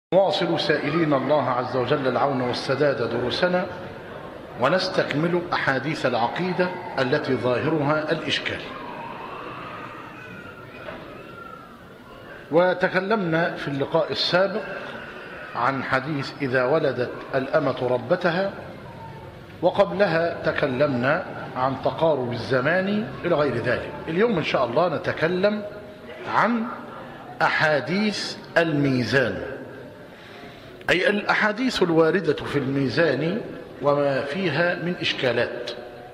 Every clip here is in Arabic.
نواصل سائلين الله عز وجل العون والسداد دروسنا، ونستكمل أحاديث العقيدة التي ظاهرها الإشكال. وتكلمنا في اللقاء السابق عن حديث إذا ولدت الأمة ربتها، وقبلها تكلمنا عن تقارب الزمان إلى غير ذلك. اليوم إن شاء الله نتكلم عن أحاديث الميزان، أي الأحاديث الواردة في الميزان وما فيها من إشكالات.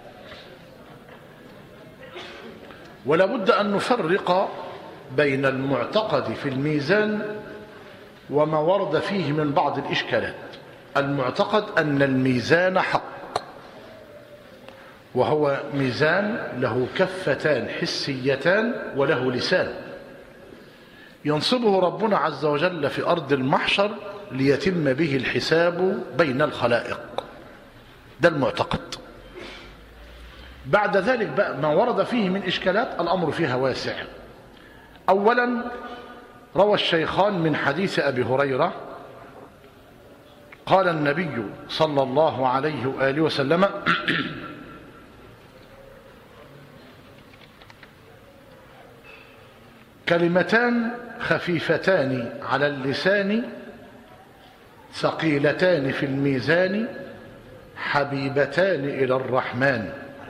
ولا بد أن نفرق بين المعتقد في الميزان وما ورد فيه من بعض الإشكالات. المعتقد أن الميزان حق، وهو ميزان له كفتان حسيتان وله لسان ينصبه ربنا عز وجل في أرض المحشر ليتم به الحساب بين الخلائق. ده المعتقد. بعد ذلك بقى ما ورد فيه من إشكالات، الأمر فيها واسع. أولا، روى الشيخان من حديث أبي هريرة قال النبي صلى الله عليه وآله وسلم: كلمتان خفيفتان على اللسان ثقيلتان في الميزان حبيبتان إلى الرحمن.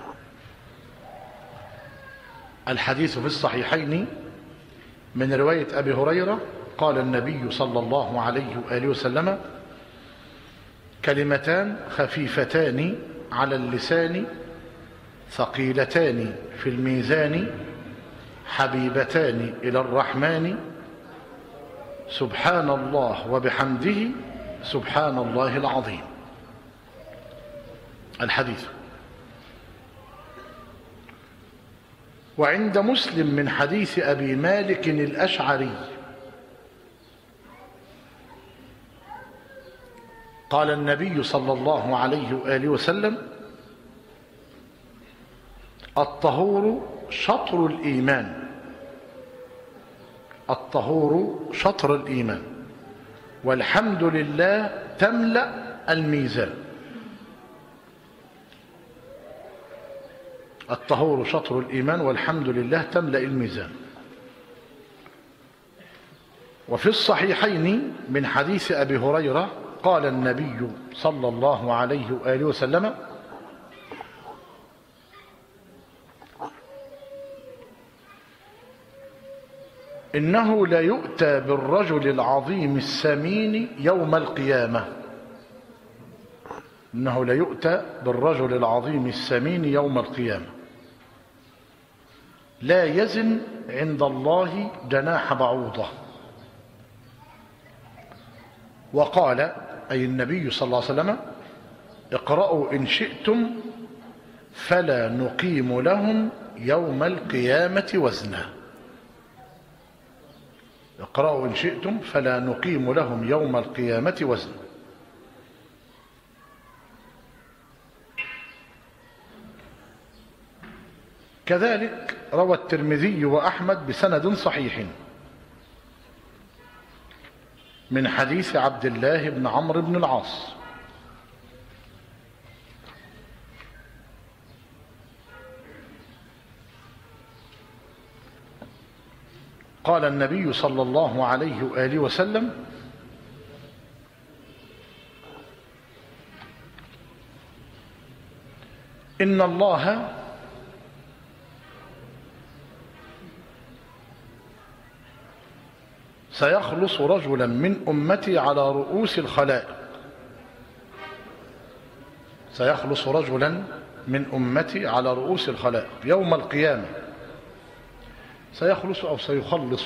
الحديث في الصحيحين من رواية أبي هريرة قال النبي صلى الله عليه وآله وسلم: كلمتان خفيفتان على اللسان ثقيلتان في الميزان حبيبتان إلى الرحمن، سبحان الله وبحمده سبحان الله العظيم. الحديث. وعند مسلم من حديث أبي مالك الأشعري قال النبي صلى الله عليه وآله وسلم: الطهور شطر الإيمان، الطهور شطر الإيمان، والحمد لله تملأ الميزان. الطهور شطر الإيمان والحمد لله تملأ الميزان. وفي الصحيحين من حديث أبي هريرة قال النبي صلى الله عليه وآله وسلم: إنه لا يؤتى بالرجل العظيم السمين يوم القيامة، إنه لا يؤتى بالرجل العظيم السمين يوم القيامة لا يزن عند الله جناح بعوضة. وقال أي النبي صلى الله عليه وسلم: اقرأوا إن شئتم فلا نقيم لهم يوم القيامة وزنا. اقرأوا إن شئتم فلا نقيم لهم يوم القيامة وزنا. كذلك روى الترمذي وأحمد بسند صحيح من حديث عبد الله بن عمرو بن العاص قال النبي صلى الله عليه وآله وسلم: إن الله سيخلص رجلا من أمتي على رؤوس الخلائق، سيخلص رجلا من أمتي على رؤوس الخلائق يوم القيامة، سيخلص أو سيخلص،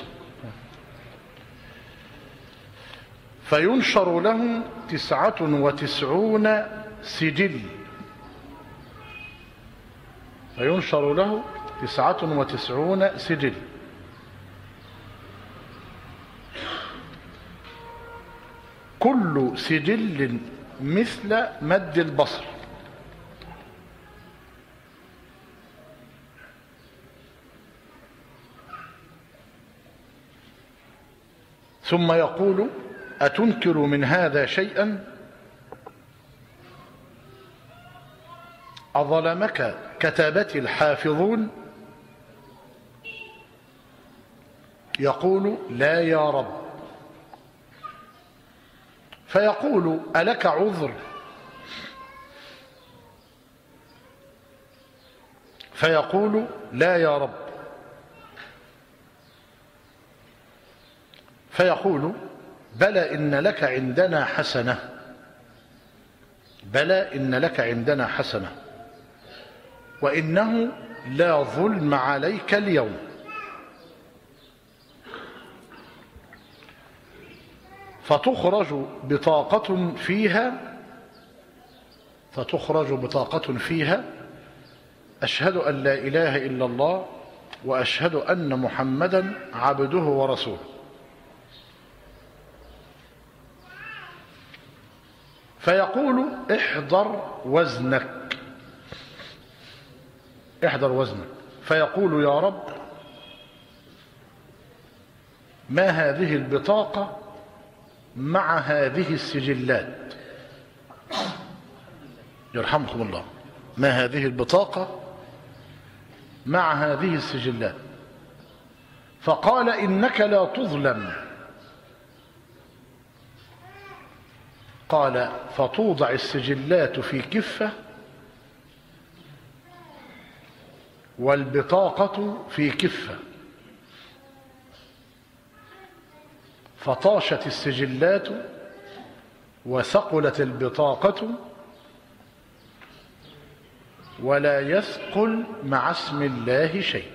فينشر له 99 سجل، فينشر له 99 سجل، كل سجل مثل مد البصر، ثم يقول: أتنكر من هذا شيئا؟ أظلمك كتابتي الحافظون؟ يقول لا يا رب. فيقول ألك عذر؟ فيقول لا يا رب. فيقول بلى إن لك عندنا حسنة، بلى إن لك عندنا حسنة، وإنه لا ظلم عليك اليوم. فتخرج بطاقة فيها أشهد أن لا إله إلا الله وأشهد أن محمدا عبده ورسوله. فيقول احضر وزنك، احضر وزنك. فيقول يا رب ما هذه البطاقة مع هذه السجلات؟ يرحمكم الله. ما هذه البطاقة مع هذه السجلات؟ فقال إنك لا تظلم. قال فتوضع السجلات في كفة والبطاقة في كفة، فطاشت السجلات وثقلت البطاقة، ولا يثقل مع اسم الله شيء،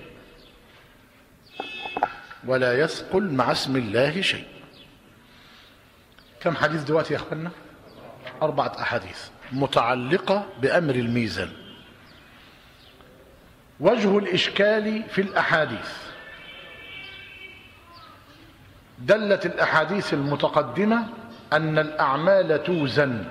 ولا يثقل مع اسم الله شيء. كم حديث دلوقتي يا اخوانا؟ 4 أحاديث متعلقة بأمر الميزان. وجه الإشكال في الأحاديث: دلت الأحاديث المتقدمة أن الأعمال توزن،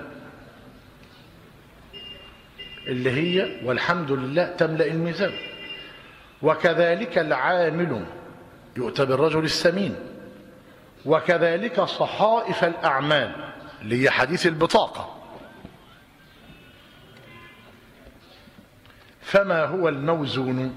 اللي هي والحمد لله تملأ الميزان، وكذلك العامل يؤتى بالرجل السمين، وكذلك صحائف الأعمال اللي هي حديث البطاقة. فما هو الموزون؟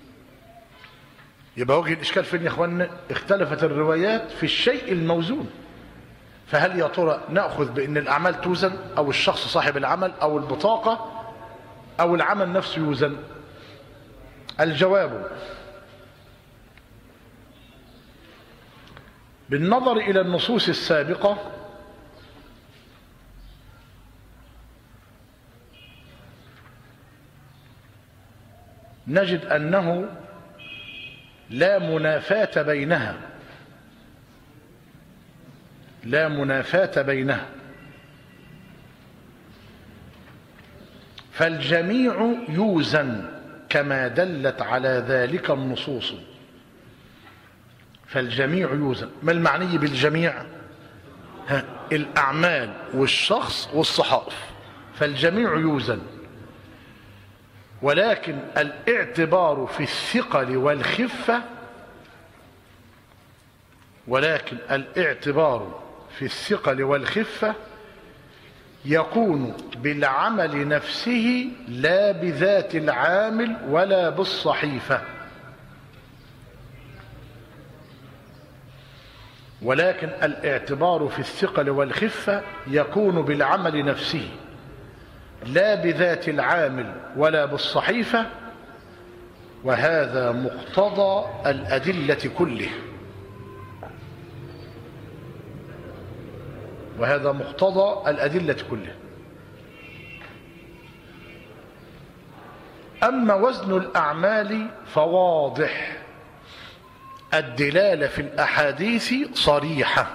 يبقى وجه الإشكال فين يا اخوانا؟ اختلفت الروايات في الشيء الموزون. فهل يا ترى نأخذ بأن الأعمال توزن، أو الشخص صاحب العمل، أو البطاقة، أو العمل نفسه يوزن؟ الجواب: بالنظر إلى النصوص السابقة نجد أنه لا منافاة بينها، لا منافاة بينها، فالجميع يوزن كما دلت على ذلك النصوص. فالجميع يوزن. ما المعني بالجميع؟ الأعمال والشخص والصحائف، فالجميع يوزن. ولكن الاعتبار في الثقل والخفة، ولكن الاعتبار في الثقل والخفة يكون بالعمل نفسه لا بذات العامل ولا بالصحيفة. ولكن الاعتبار في الثقل والخفة يكون بالعمل نفسه لا بذات العامل ولا بالصحيفة، وهذا مقتضى الأدلة كله، وهذا مقتضى الأدلة كله. أما وزن الأعمال فواضح، الدلالة في الأحاديث صريحة،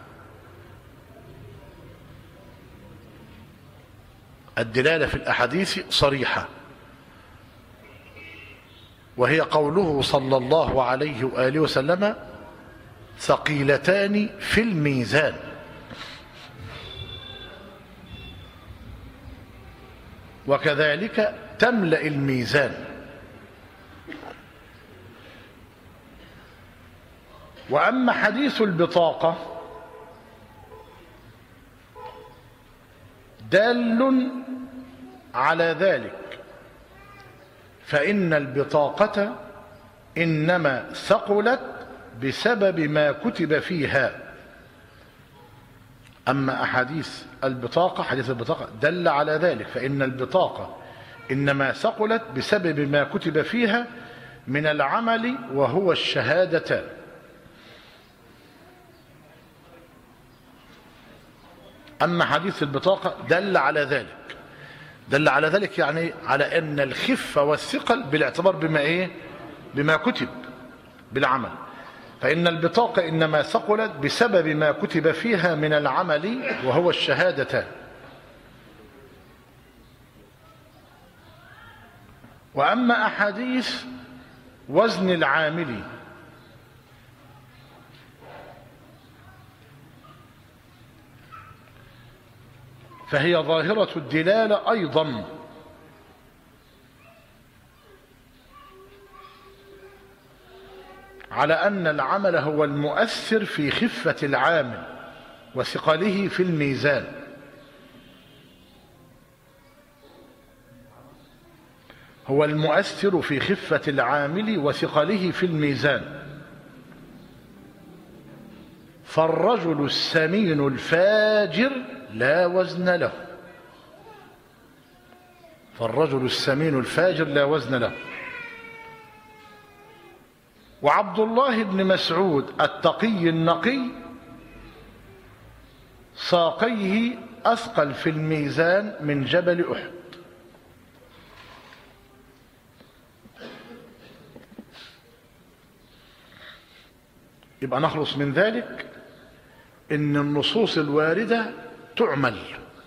الدلالة في الأحاديث صريحة، وهي قوله صلى الله عليه وآله وسلم: ثقيلتان في الميزان. وكذلك تملأ الميزان. وأما حديث البطاقة دال على ذلك، فإن البطاقة إنما ثقلت بسبب ما كتب فيها. أما أحاديث البطاقة، حديث البطاقة دل على ذلك، فإن البطاقة إنما ثقلت بسبب ما كتب فيها من العمل وهو الشهادتان. أما حديث البطاقة دل على ذلك، دل على ذلك يعني على أن الخفة والثقل بالاعتبار بما كتب بالعمل. فإن البطاقة إنما ثقلت بسبب ما كتب فيها من العمل وهو الشهادتان. وأما أحاديث وزن العامل فهي ظاهرة الدلالة أيضا على أن العمل هو المؤثر في خفة العامل وثقله في الميزان. هو المؤثر في خفة العامل وثقله في الميزان. فالرجل السمين الفاجر لا وزن له. فالرجل السمين الفاجر لا وزن له. وعبد الله بن مسعود التقي النقي ساقيه أثقل في الميزان من جبل أحد. يبقى نخلص من ذلك إن النصوص الواردة تعمل،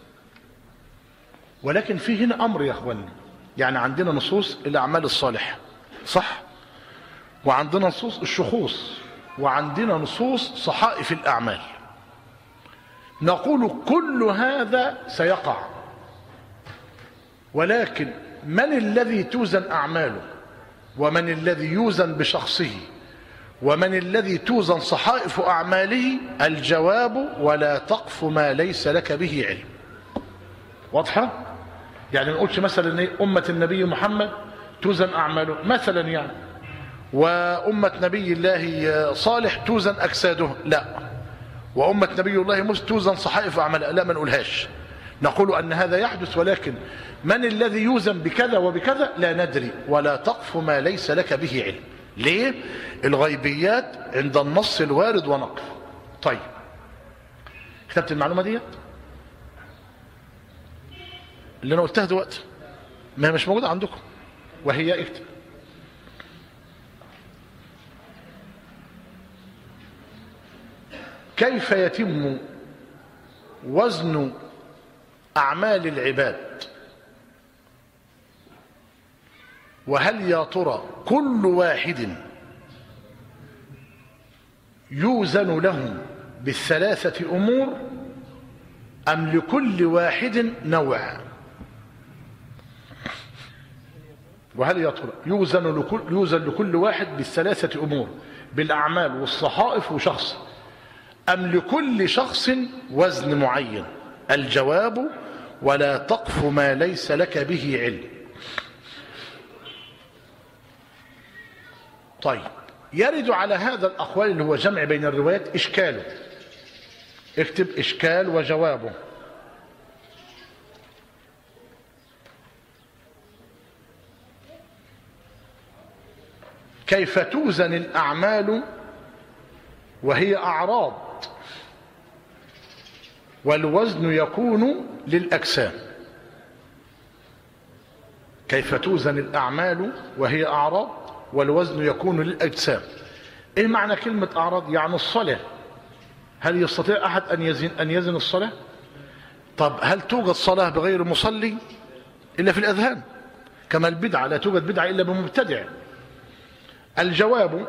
ولكن في هنا أمر يا أخواني. يعني عندنا نصوص الأعمال الصالحة صح، وعندنا نصوص الشخوص، وعندنا نصوص صحائف الأعمال. نقول كل هذا سيقع، ولكن من الذي توزن أعماله، ومن الذي يوزن بشخصه، ومن الذي توزن صحائف أعماله؟ الجواب: ولا تقف ما ليس لك به علم. واضحة؟ يعني ما نقولش مثلا أمة النبي محمد توزن أعماله مثلا يعني، وأمة نبي الله صالح توزن أجساده، لا، وأمة نبي الله موسى توزن صحائف أعماله، لا، ما نقولهاش. نقول أن هذا يحدث، ولكن من الذي يوزن بكذا وبكذا لا ندري. ولا تقف ما ليس لك به علم. ليه؟ الغيبيات عند النص الوارد ونقف. طيب، كتبت المعلومة دي اللي أنا قلتها دلوقتي، ما هي مش موجودة عندكم، وهي اكتب: كيف يتم وزن أعمال العباد؟ وهل يا ترى كل واحد يوزن له بالثلاثة أمور، أم لكل واحد نوع؟ وهل يا ترى يوزن لكل واحد بالثلاثة أمور، بالأعمال والصحائف وشخص، أم لكل شخص وزن معين؟ الجواب: ولا تقف ما ليس لك به علم. طيب، يرد على هذا الأقوال اللي هو جمع بين الروايات إشكاله. اكتب: إشكال وجوابه. كيف توزن الأعمال وهي أعراض، والوزن يكون للأجسام؟ كيف توزن الأعمال وهي أعراض والوزن يكون للأجسام؟ إيه معنى كلمة أعراض؟ يعني الصلاة، هل يستطيع أحد أن يزن الصلاة؟ طب هل توجد صلاة بغير مصلي؟ إلا في الأذهان. كما البدعة لا توجد بدعة إلا بمبتدع. الجواب: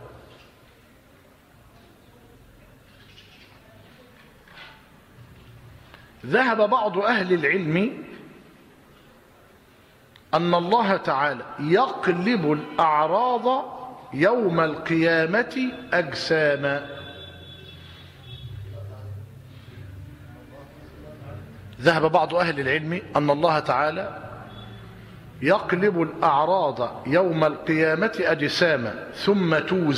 ذهب بعض أهل العلم أن الله تعالى يقلب الأعراض يوم القيامة أجساما. ذهب بعض أهل العلم أن الله تعالى يقلب الأعراض يوم القيامة أجساما ثم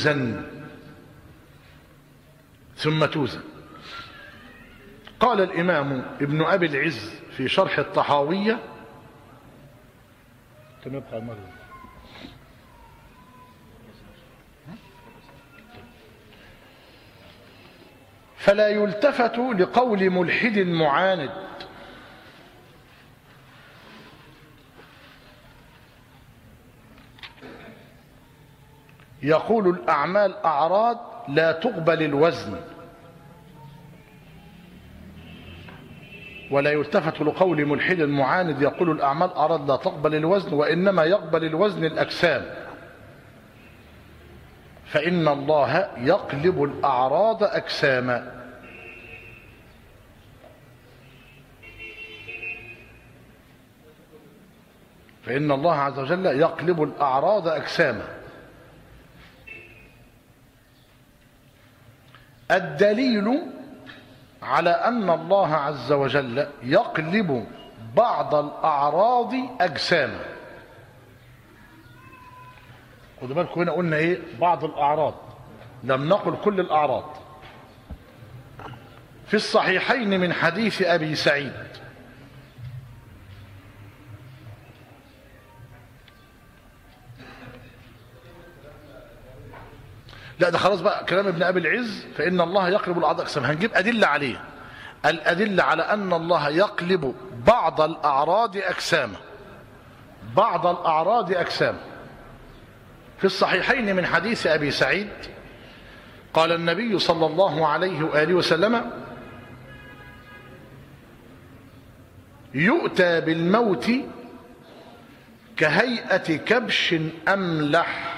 توزن. قال الإمام ابن أبي العز في شرح الطحاوية فلا يلتفت لقول ملحد معاند يقول الأعمال أعراض لا تقبل الوزن، ولا يلتفت لقول ملحد معاند يقول الأعمال أعراض لا تقبل الوزن، وإنما يقبل الوزن الأجسام، فإن الله يقلب الأعراض أجساما. فإن الله عز وجل يقلب الأعراض أجساما. الدليل على أن الله عز وجل يقلب بعض الأعراض أجساما. خدوا بالكم هنا قلنا إيه؟ بعض الأعراض، لم نقل كل الأعراض. في الصحيحين من حديث أبي سعيد لا ده خلاص بقى كلام ابن أبي العز، فإن الله يقلب الأعراض أجساما، هنجيب أدلة عليه. الأدلة على أن الله يقلب بعض الأعراض أجساما، بعض الأعراض أجساما. في الصحيحين من حديث أبي سعيد قال النبي صلى الله عليه وآله وسلم: يؤتى بالموت كهيئة كبش أملح.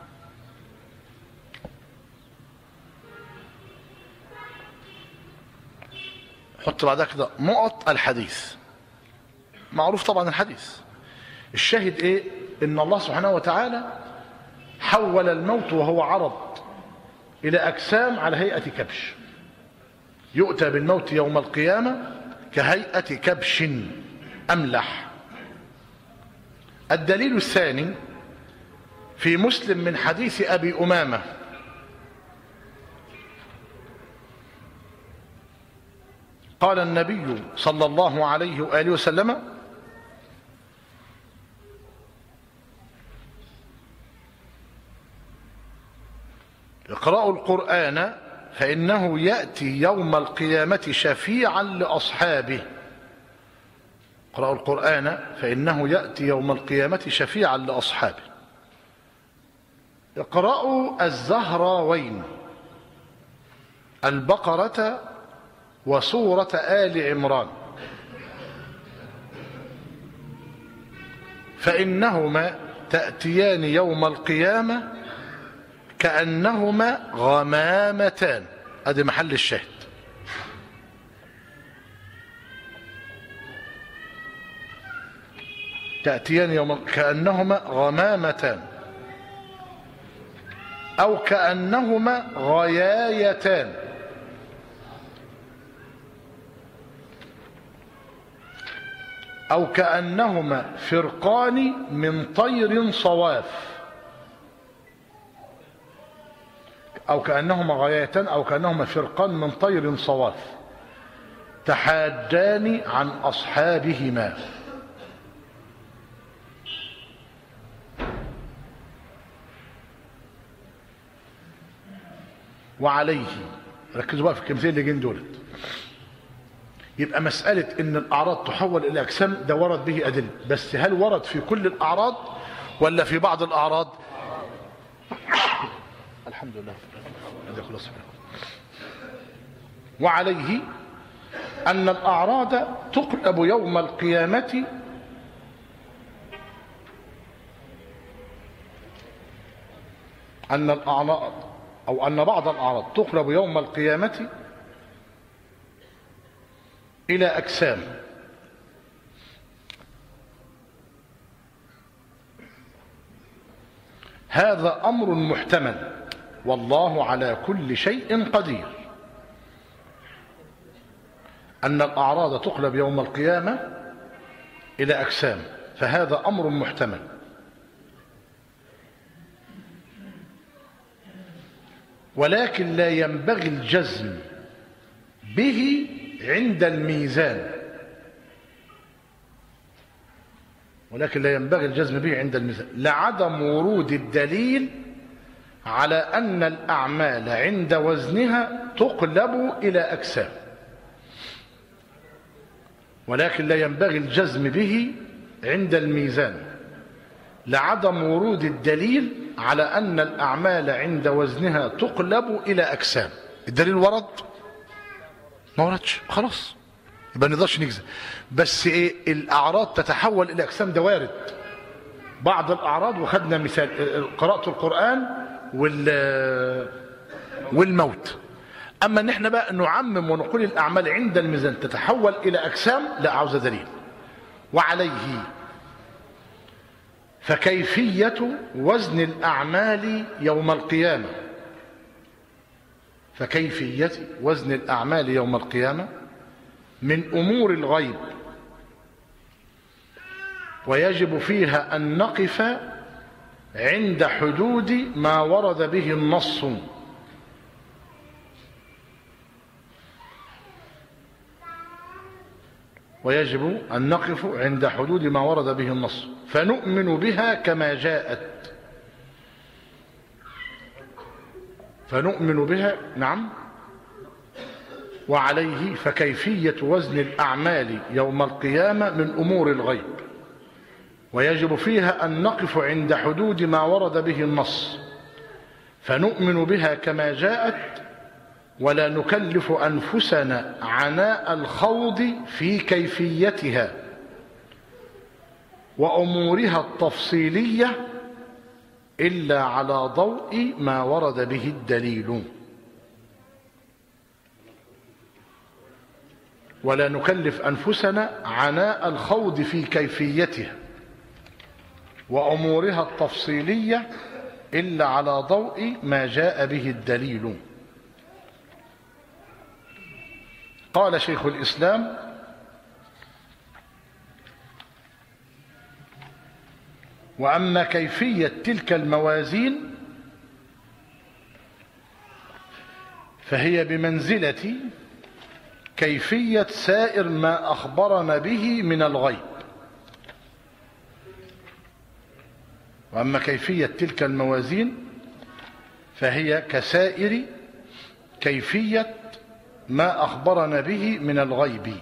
حط بعدها كده نقط الحديث، معروف طبعا الحديث. الشاهد ايه؟ ان الله سبحانه وتعالى حول الموت وهو عرض الى اجسام على هيئة كبش. يؤتى بالموت يوم القيامة كهيئة كبش املح. الدليل الثاني في مسلم من حديث ابي امامة قال النبي صلى الله عليه وآله وسلم: اقرأوا القرآن فإنه يأتي يوم القيامة شفيعا لأصحابه. اقرأوا القرآن فإنه يأتي يوم القيامة شفيعا لأصحابه. اقرأوا الزهراوين، البقرة وسورة آل عمران، فإنهما تأتيان يوم القيامة كأنهما غمامتان. هذا محل الشاهد. تأتيان يوم كأنهما غمامتان أو كأنهما غيايتان أو كأنهما فرقان من طير صواف، أو كأنهما غايتان أو كأنهما فرقان من طير صواف تحاجان عن أصحابهما. وعليه، ركزوا بقى في الكلمتين اللي جايين دولت. يبقى مسألة ان الأعراض تحول إلى أجسام ده ورد به أدلة، بس هل ورد في كل الأعراض ولا في بعض الأعراض؟ الحمد لله. وعليه أن الأعراض تقلب يوم القيامة أن بعض الأعراض تقلب يوم القيامة إلى أجسام. هذا أمر محتمل، والله على كل شيء قدير. أن الأعراض تقلب يوم القيامة إلى أجسام، فهذا أمر محتمل. ولكن لا ينبغي الجزم به عند الميزان، ولكن لا ينبغي الجزم به عند الميزان لعدم ورود الدليل على أن الأعمال عند وزنها تقلب إلى أجسام. ولكن لا ينبغي الجزم به عند الميزان لعدم ورود الدليل على أن الأعمال عند وزنها تقلب إلى أجسام. الدليل ورد؟ ما وردش، خلاص يبقى ما نقدرش نجزم. بس ايه؟ الأعراض تتحول إلى أجسام، ده وارد. بعض الأعراض، وخدنا مثال قراءة القرآن والموت. أما ان احنا بقى نعمم ونقول الأعمال عند الميزان تتحول إلى أجسام، لا، عاوز دليل. وعليه فكيفية وزن الأعمال يوم القيامة، فكيفية وزن الأعمال يوم القيامة من أمور الغيب، ويجب فيها أن نقف عند حدود ما ورد به النص، ويجب أن نقف عند حدود ما ورد به النص فنؤمن بها كما جاءت، فنؤمن بها. نعم. وعليه فكيفية وزن الأعمال يوم القيامة من أمور الغيب، ويجب فيها أن نقف عند حدود ما ورد به النص فنؤمن بها كما جاءت، ولا نكلف أنفسنا عناء الخوض في كيفيتها وأمورها التفصيلية إلا على ضوء ما ورد به الدليل. ولا نكلف أنفسنا عناء الخوض في كيفيتها وأمورها التفصيلية إلا على ضوء ما جاء به الدليل. قال شيخ الإسلام: وأما كيفية تلك الموازين فهي بمنزلة كيفية سائر ما أخبرنا به من الغيب. وأما كيفية تلك الموازين فهي كسائر كيفية ما أخبرنا به من الغيب.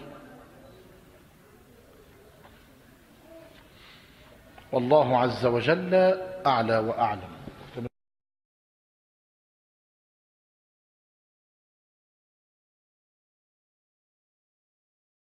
والله عز وجل أعلى وأعلم.